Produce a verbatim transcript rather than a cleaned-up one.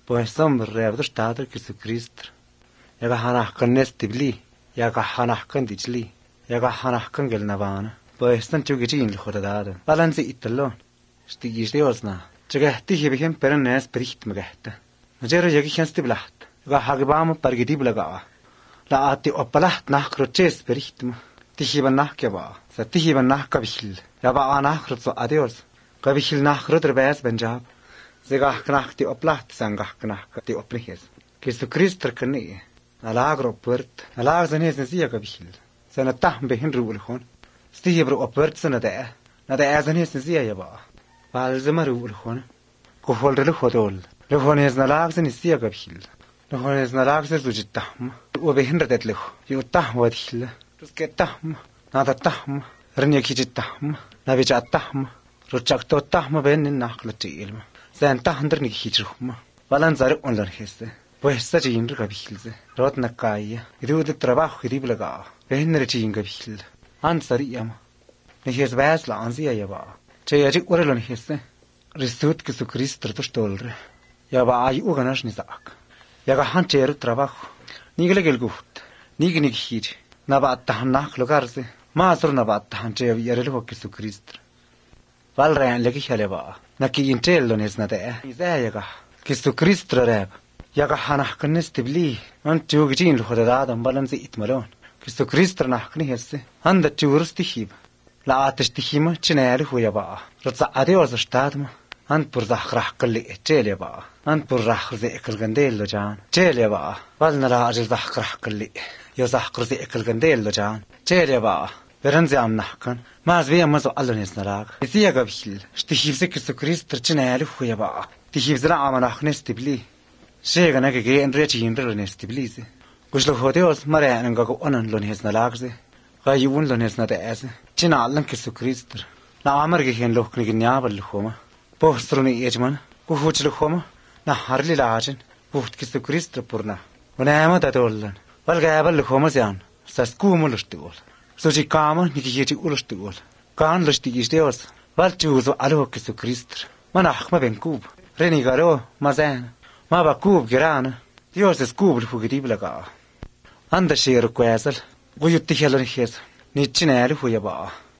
Pues hombre, reabdo estado Jesucristo. Yaga hanahkan nestibli, yaga hanahkan dijli, yaga hanahkan gelnavana. Pues tan chugijin lhodadada. Balansi italon. Stigis diosna. Chagahti hibihem perennes bericht magahta. Najero yagihan stiblaht. Yaga hagibama pargidiblaga. La ati opalaht nachkroches berichtma. Tihiban nachkeba. Sa tihiban nachkabihil. Yaba anachrotso adios. Kabihil nachrodr beas benjab. Zegah knachti oplaht sangah knachti oplihes. Jesucristo kani. Alagro pert. Alag zanes nesiya kabihil. Sana tahm behin rulhon. Stihibro opert sana da. Na da azanes nesiya yaba. Balzama rulhon. Kuhol rulhodol. Rulhones nalag zanesiya kabihil. Rulhones nalag zujitahm. وبهن ردت له يوتاه وديله رزقتهم نادا تهم رنيكيجتهم نبيجاتهم رجعتهم بين الناقل تيلم زين تهندر نيكيجهم ولن زار اونلر هسه pues sajin rgabihilze rot nakaya idu de trabajo hiriblaga behin rejin gabihil an sariyam nehes vas la ansia yaba cheyaji orelon hesse risut Jesucristo tostolre yaba ay uganas nisak yaga hancher trabajo Nigel gut, nignig hir, nabat nach logarse, masur nabat hanche yarelo Jesucristo. Valrean legi haleba, naki intello nesnade, izayaga, Jesucristo reb, yaga hanach knestibli, antugin lhodadam balansi itmalon. Jesucristo nach knihesse, anda tjurstihib. La atestihima chinel huyaba, rotsa adios stadma. أنت برزخ راح كل تشيلي بقى أنت برزخ زيك الجنديل لجان تشيلي بقى والنا لا أجل زخ راح كل يزخ زيك الجنديل لجان تشيلي بقى برنزي عم نحكن ما زبيه ما زو الله نسنا لاق يسيا قبيل شتيجيب زك سكريس ترجنا يالف ويا بقى تيجيب زرع ما نحن نستبلي شيء أنا كي إنريتي ينرل نستبليزي وش لو هوديوس مرة أنا نقول أنا لون هسنا لاقزي غايبون لون هسنا دعسي جنا الله كسكريس تر لا عمر كهين لو كني جنياب اللخومة بوستروني يجمن وفوت لخومة نهار لي لاجن وفت كسكريس تبورنا ونعمة تدولن والجاب اللخومة زيان ساسكوم لشتول سوجي كاما نيجي ولشتول كان لشتيجي ديوس والجوزو على كسكريس ما نحكم بينكوب ريني قالوا ما زين ما بكوب جيران ديوس سكوب الفوجدي بلقا عند شير كويسل ويتخيل الخيس نيتشنال هو يبا